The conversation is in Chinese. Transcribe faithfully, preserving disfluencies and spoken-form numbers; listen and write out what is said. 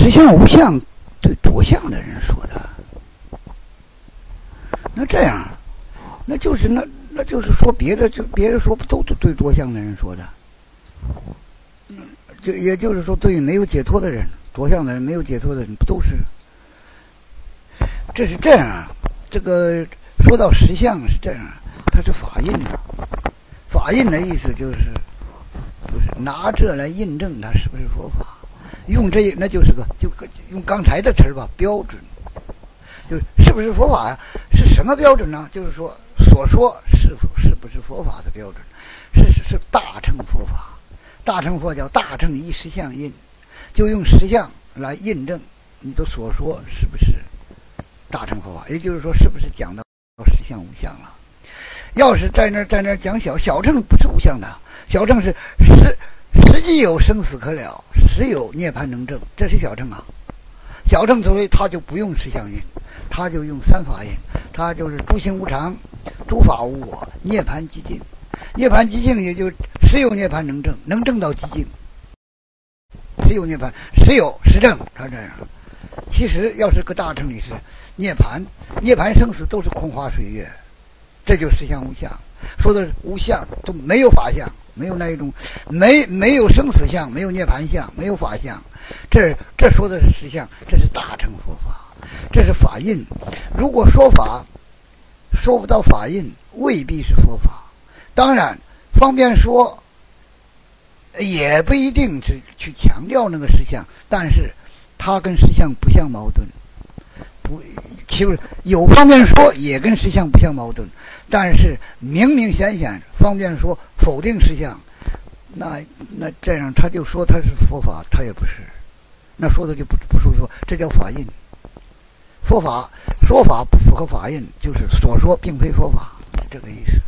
实相无相对着相的人说的。那这样，那就是那那就是说别的，就别人说都是对着相的人说的。嗯，就也就是说，对于没有解脱的人，着相的人，没有解脱的人，不都是？这是这样啊。这个说到实相是这样，它是法印的。法印的意思就是，就是拿这来印证它是不是佛法。用这那就是个，就用刚才的词儿吧，标准。就是是不是佛法呀、啊？是什么标准呢？就是说所说是否是不是佛法的标准？是是是大乘佛法，大乘佛叫大乘依实相印，就用实相来印证你的所说是不是大乘佛法，也就是说是不是讲到实相无相了。要是在那在那讲小小乘不是无相的，小乘是实实际有生死可了，实有涅槃能证，这是小乘啊。小乘所谓他就不用实相印，他就用三法印，他就是诸行无常，诸法无我，涅槃寂静。涅槃寂静也就实有涅槃能证，能证到寂静，实有涅槃，实有实证，他这样。其实要是个大乘里是涅槃，涅槃生死都是空花水月，这就是实相无相。说的是无相，都没有法相，没有那一种，没没有生死相，没有涅槃相，没有法相。这这说的是实相，这是大乘佛法，这是法印。如果说法说不到法印，未必是佛法。当然，方便说，也不一定是去强调那个实相，但是它跟实相不相矛盾。不，其实有方便说也跟实相不相矛盾，但是明明显显方便说否定实相，那那这样他就说他是佛法，他也不是，那说的就不不属于说，这叫法印。佛法说法不符合法印，就是所说并非佛法，这个意思。